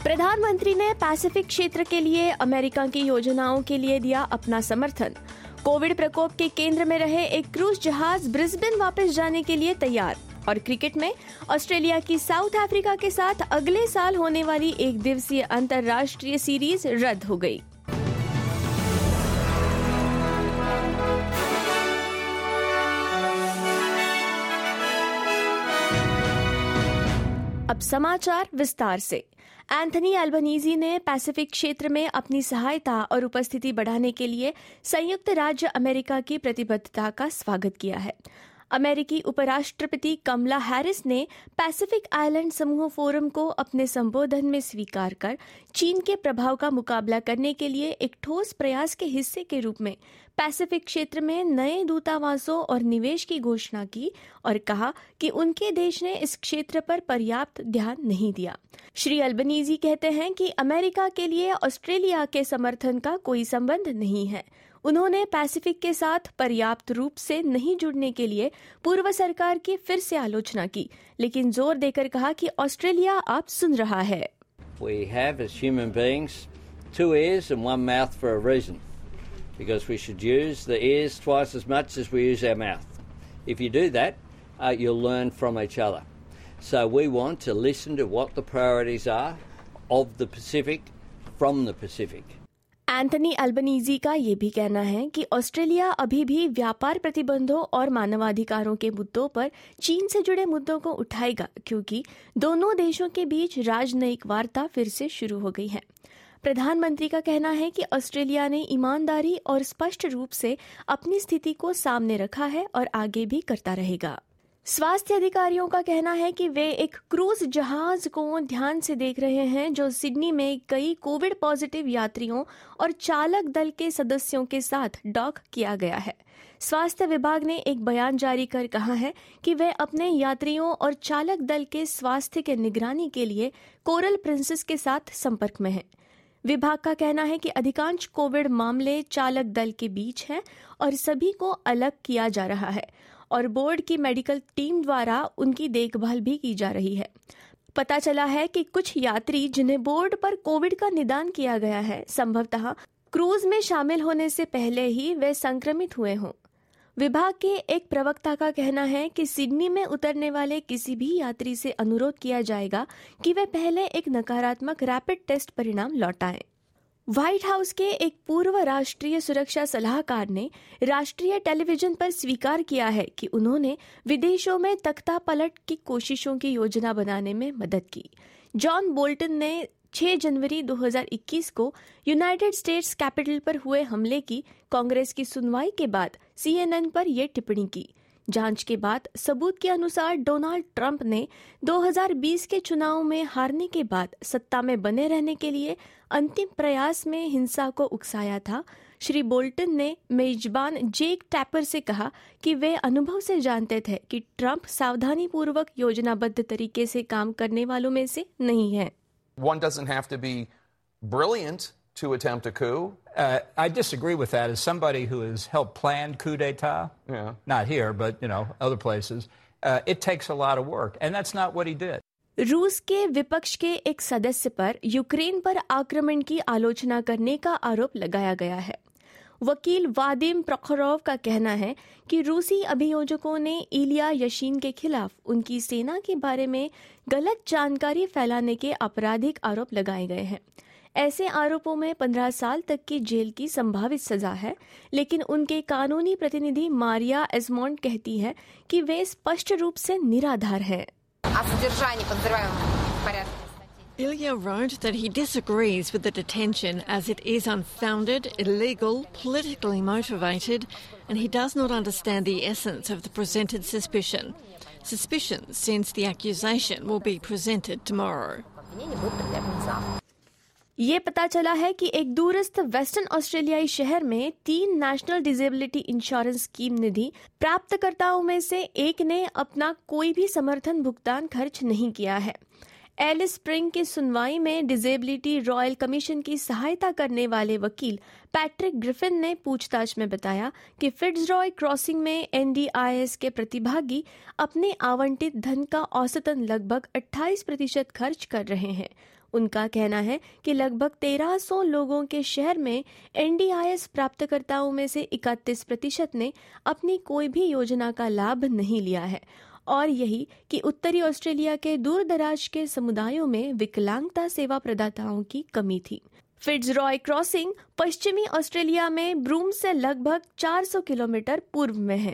प्रधानमंत्री ने पैसिफिक क्षेत्र के लिए अमेरिका की योजनाओं के लिए दिया अपना समर्थन। कोविड प्रकोप के केंद्र में रहे एक क्रूज जहाज ब्रिस्बेन वापस जाने के लिए तैयार। और क्रिकेट में ऑस्ट्रेलिया की साउथ अफ्रीका के साथ अगले साल होने वाली एक दिवसीय अंतर्राष्ट्रीय सीरीज रद्द हो गई। अब समाचार विस्तार से। एंथनी अल्बनीज़ी ने पैसिफिक क्षेत्र में अपनी सहायता और उपस्थिति बढ़ाने के लिए संयुक्त राज्य अमेरिका की प्रतिबद्धता का स्वागत किया है। अमेरिकी उपराष्ट्रपति कमला हैरिस ने पैसिफिक आइलैंड समूह फोरम को अपने संबोधन में स्वीकार कर चीन के प्रभाव का मुकाबला करने के लिए एक ठोस प्रयास के हिस्से के रूप में पैसिफिक क्षेत्र में नए दूतावासों और निवेश की घोषणा की और कहा कि उनके देश ने इस क्षेत्र पर पर्याप्त ध्यान नहीं दिया। श्री अल्बनीज़ी कहते हैं कि अमेरिका के लिए ऑस्ट्रेलिया के समर्थन का कोई संबंध नहीं है। उन्होंने पैसिफिक के साथ पर्याप्त रूप से नहीं जुड़ने के लिए पूर्व सरकार की फिर से आलोचना की, लेकिन जोर देकर कहा कि ऑस्ट्रेलिया आप सुन रहा है। We have as human beings 2 ears and 1 mouth for a reason, because we should use the ears twice as much as we use our mouth. If you do that, you'll learn from each other. So we want to listen to what the priorities are of the Pacific from the Pacific. Anthony Albanese का ये भी कहना है कि Australia अभी भी व्यापार प्रतिबंधों और मानवाधिकारों के मुद्दों पर चीन से जुड़े मुद्दों को उठाएगा, क्योंकि दोनों देशों के बीच राजनयिक वार्ता फिर से शुरू हो गई है। प्रधानमंत्री का कहना है कि ऑस्ट्रेलिया ने ईमानदारी और स्पष्ट रूप से अपनी स्थिति को सामने रखा है और आगे भी करता रहेगा। स्वास्थ्य अधिकारियों का कहना है कि वे एक क्रूज जहाज को ध्यान से देख रहे हैं जो सिडनी में कई कोविड पॉजिटिव यात्रियों और चालक दल के सदस्यों के साथ डॉक किया गया है। स्वास्थ्य विभाग ने एक बयान जारी कर कहा है कि वे अपने यात्रियों और चालक दल के स्वास्थ्य के निगरानी के लिए कोरल प्रिंसेस के साथ संपर्क में हैं। विभाग का कहना है कि अधिकांश कोविड मामले चालक दल के बीच हैं और सभी को अलग किया जा रहा है और बोर्ड की मेडिकल टीम द्वारा उनकी देखभाल भी की जा रही है। पता चला है कि कुछ यात्री जिन्हें बोर्ड पर कोविड का निदान किया गया है, संभवतः क्रूज में शामिल होने से पहले ही वे संक्रमित हुए हों। विभाग के एक प्रवक्ता का कहना है कि सिडनी में उतरने वाले किसी भी यात्री से अनुरोध किया जाएगा कि वे पहले एक नकारात्मक रैपिड टेस्ट परिणाम लौटाएं। व्हाइट हाउस के एक पूर्व राष्ट्रीय सुरक्षा सलाहकार ने राष्ट्रीय टेलीविजन पर स्वीकार किया है कि उन्होंने विदेशों में तख्ता पलट की कोशिशों की योजना बनाने में मदद की। जॉन बोल्टन ने 6 जनवरी 2021 को यूनाइटेड स्टेट्स कैपिटल पर हुए हमले की कांग्रेस की सुनवाई के बाद CNN पर यह टिप्पणी की। जांच के बाद सबूत के अनुसार डोनाल्ड ट्रंप ने 2020 के चुनाव में हारने के बाद सत्ता में बने रहने के लिए अंतिम प्रयास में हिंसा को उकसाया था। श्री बोल्टन ने मेजबान जेक टैपर से कहा कि वे अनुभव से जानते थे कि ट्रंप सावधानीपूर्वक योजनाबद्ध तरीके से काम करने वालों में से नहीं है। One doesn't have to be brilliant to attempt a coup. I disagree with that. As somebody who has helped plan coup d'etat, not here, but other places, it takes a lot of work, and that's not what he did. रूस के विपक्ष के एक सदस्य पर Ukraine पर आक्रमण की आलोचना करने का आरोप लगाया गया है। वकील वादिम प्रोखोरोव का कहना है कि रूसी अभियोजकों ने इलिया यशीन के खिलाफ उनकी सेना के बारे में गलत जानकारी फैलाने के आपराधिक आरोप लगाए गए हैं। ऐसे आरोपों में 15 साल तक की जेल की संभावित सजा है, लेकिन उनके कानूनी प्रतिनिधि मारिया एजमोंड कहती है कि वे स्पष्ट रूप से निराधार हैं। Ilya wrote that he disagrees with the detention as it is unfounded, illegal, politically motivated, and he does not understand the essence of the presented suspicion. Suspicion since the accusation will be presented tomorrow. ये पता चला है कि एक दूरस्थ western ऑस्ट्रेलियाई शहर में 3 नेशनल डिसेबिलिटी इंश्योरेंस स्कीम निधि प्राप्तकर्ताओं में से एक ने अपना कोई भी समर्थन भुगतान खर्च नहीं किया है। एलिस स्प्रिंग की सुनवाई में डिसेबिलिटी रॉयल कमीशन की सहायता करने वाले वकील पैट्रिक ग्रिफिन ने पूछताछ में बताया कि फिट्जरॉय क्रॉसिंग में NDIS के प्रतिभागी अपने आवंटित धन का औसतन लगभग 28% खर्च कर रहे हैं। उनका कहना है कि लगभग 1300 लोगों के शहर में NDIS प्राप्तकर्ताओं में से 31% ने अपनी कोई भी योजना का लाभ नहीं लिया है और यही कि उत्तरी ऑस्ट्रेलिया के दूर दराज के समुदायों में विकलांगता सेवा प्रदाताओं की कमी थी। फिट्जरॉय क्रॉसिंग पश्चिमी ऑस्ट्रेलिया में ब्रूम से लगभग 400 किलोमीटर पूर्व में है।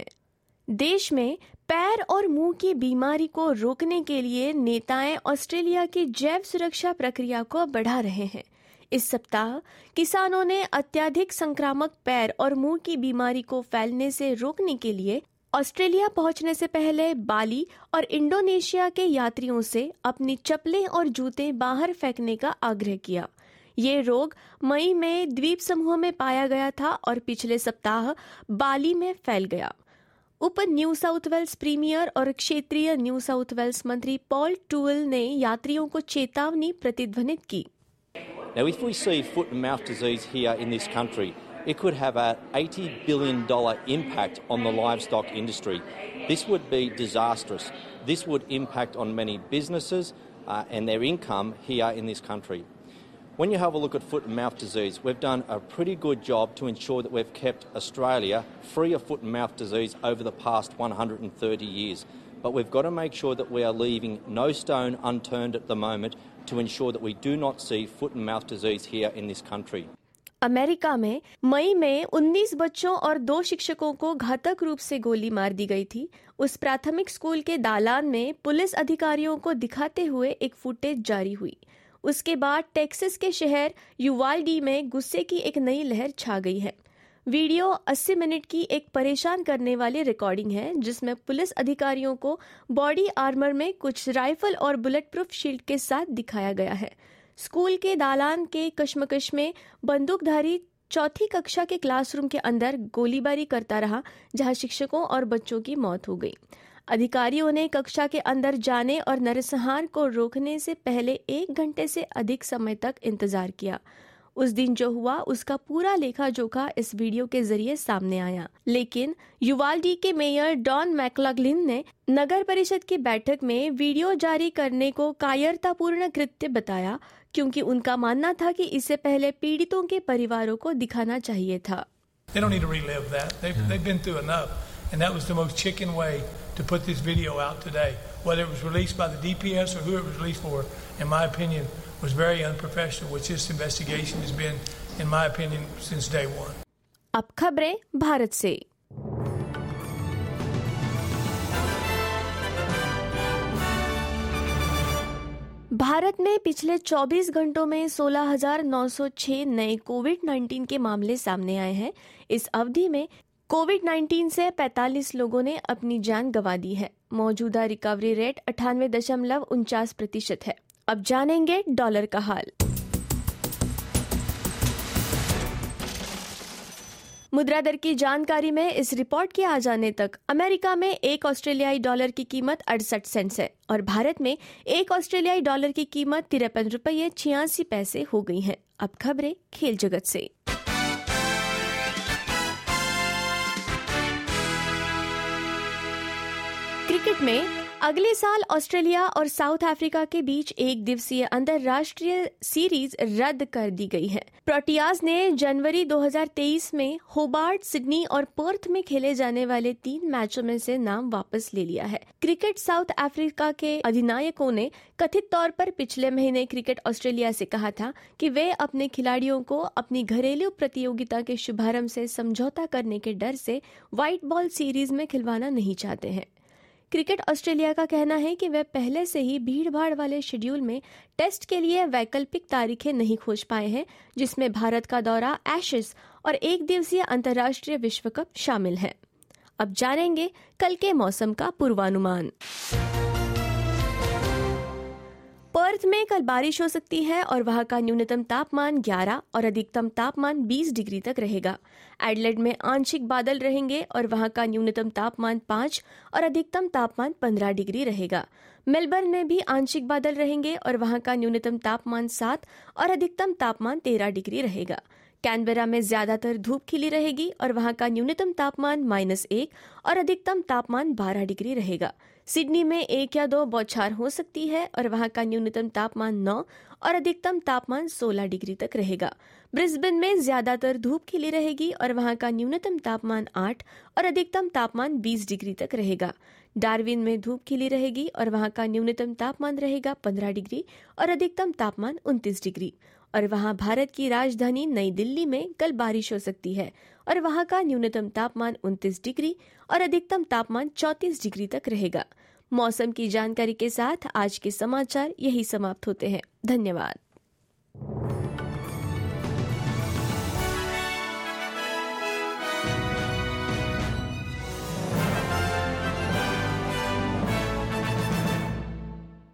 देश में पैर और मुंह की बीमारी को रोकने के लिए नेताएं ऑस्ट्रेलिया की जैव सुरक्षा प्रक्रिया को बढ़ा रहे हैं। इस सप्ताह किसानों ने अत्यधिक संक्रामक पैर और मुंह की बीमारी को फैलने से रोकने के लिए ऑस्ट्रेलिया पहुंचने से पहले बाली और इंडोनेशिया के यात्रियों से अपनी चप्पलें और जूते बाहर फेंकने का आग्रह किया। ये रोग मई में द्वीप समूह में पाया गया था और पिछले सप्ताह बाली में फैल गया। उप न्यू साउथ वेल्स प्रीमियर और क्षेत्रीय न्यू साउथ वेल्स मंत्री पॉल टूअल ने यात्रियों को चेतावनी प्रतिध्वनित की। Now, if we see foot and mouth disease here in this country, it could have an $80 billion impact on the livestock industry. This would be disastrous. This would impact on many businesses and their income here in this country. When you have a look at foot and mouth disease, we've done a pretty good job to ensure that we've kept Australia free of foot and mouth disease over the past 130 years. But we've got to make sure that we are leaving no stone unturned at the moment to ensure that we do not see foot and mouth disease here in this country. America में मई में 19 बच्चों और 2 शिक्षकों को घातक रूप से गोली मार दी गई थी। उस प्राथमिक स्कूल के दालान में पुलिस अधिकारियों को दिखाते हुए एक फुटेज जारी हुई। उसके बाद टेक्सास के शहर यूवाल्डी में गुस्से की एक नई लहर छा गई है। वीडियो 80 मिनट की एक परेशान करने वाली रिकॉर्डिंग है जिसमें पुलिस अधिकारियों को बॉडी आर्मर में कुछ राइफल और बुलेट प्रूफ शील्ड के साथ दिखाया गया है। स्कूल के दालान के कशमकश में बंदूकधारी चौथी कक्षा के क्लासरूम के अंदर गोलीबारी करता रहा, जहां शिक्षकों और बच्चों की मौत हो गई। अधिकारियों ने कक्षा के अंदर जाने और नरसंहार को रोकने से पहले 1 घंटे से अधिक समय तक इंतजार किया। उस दिन जो हुआ उसका पूरा लेखा जोखा इस वीडियो के जरिए सामने आया, लेकिन यूवाल्डी के मेयर डॉन मैकलॉगलिन ने नगर परिषद की बैठक में वीडियो जारी करने को कायरतापूर्ण कृत्य बताया, क्योंकि उनका मानना था कि इससे पहले पीड़ितों के परिवारों को दिखाना चाहिए था। They don't need to relive that. They've been through enough, and that was the most chicken way to put this video out today. Whether it was released by the DPS or who it was released for, in my opinion, was very unprofessional, which this investigation has been, in my opinion, since day one. अब खबरें भारत से। भारत में पिछले 24 घंटों में 16,906 नए कोविड-19 के मामले सामने आए हैं। इस अवधि में कोविड-19 से 45 लोगों ने अपनी जान गंवा दी है। मौजूदा रिकवरी रेट 98.49% है। अब जानेंगे डॉलर का हाल। मुद्रा दर की जानकारी में इस रिपोर्ट के आ जाने तक अमेरिका में 1 ऑस्ट्रेलियाई डॉलर की कीमत 68 सेंट्स है और भारत में 1 ऑस्ट्रेलियाई डॉलर की कीमत 53 रुपये 86 पैसे हो गई है। अब खबरें खेल जगत से। क्रिकेट में अगले साल ऑस्ट्रेलिया और साउथ अफ्रीका के बीच 1 दिवसीय अंतर्राष्ट्रीय सीरीज रद्द कर दी गई है। प्रोटियाज ने जनवरी 2023 में होबार्ट, सिडनी और पर्थ में खेले जाने वाले 3 मैचों में से नाम वापस ले लिया है। क्रिकेट साउथ अफ्रीका के अधिनायकों ने कथित तौर पर पिछले महीने क्रिकेट ऑस्ट्रेलिया से कहा था कि वे अपने खिलाड़ियों को अपनी घरेलू प्रतियोगिता के शुभारंभ से समझौता करने के डर से व्हाइट बॉल सीरीज में खिलवाना नहीं चाहते हैं। क्रिकेट ऑस्ट्रेलिया का कहना है कि वे पहले से ही भीड़भाड़ वाले शेड्यूल में टेस्ट के लिए वैकल्पिक तारीखें नहीं खोज पाए हैं, जिसमें भारत का दौरा, एशेज और 1 दिवसीय अंतर्राष्ट्रीय विश्व कप शामिल है। अब जानेंगे कल के मौसम का पूर्वानुमान। पर्थ में कल बारिश हो सकती है और वहां का न्यूनतम तापमान 11 और अधिकतम तापमान 20 डिग्री तक रहेगा। एडलेड में आंशिक बादल रहेंगे और वहां का न्यूनतम तापमान 5 और अधिकतम तापमान 15 डिग्री रहेगा। मेलबर्न में भी आंशिक बादल रहेंगे और वहां का न्यूनतम तापमान 7 और अधिकतम तापमान 13 डिग्री रहेगा। कैनबेरा में ज्यादातर धूप खिली रहेगी और वहां का न्यूनतम तापमान -1 और अधिकतम तापमान 12 डिग्री रहेगा। सिडनी में 1 या 2 बौछार हो सकती है और वहां का न्यूनतम तापमान 9 और अधिकतम तापमान 16 डिग्री तक रहेगा। ब्रिस्बेन में ज्यादातर धूप खिली रहेगी और वहां का न्यूनतम तापमान 8 और अधिकतम तापमान 20 डिग्री तक रहेगा। डार्विन में धूप खिली रहेगी और वहां का न्यूनतम तापमान रहेगा 15 डिग्री और अधिकतम तापमान 29 डिग्री। और वहां भारत की राजधानी नई दिल्ली में कल बारिश हो सकती है और वहां का न्यूनतम तापमान 29 डिग्री और अधिकतम तापमान 34 डिग्री तक रहेगा। मौसम की जानकारी के साथ आज के समाचार यही समाप्त होते हैं। धन्यवाद।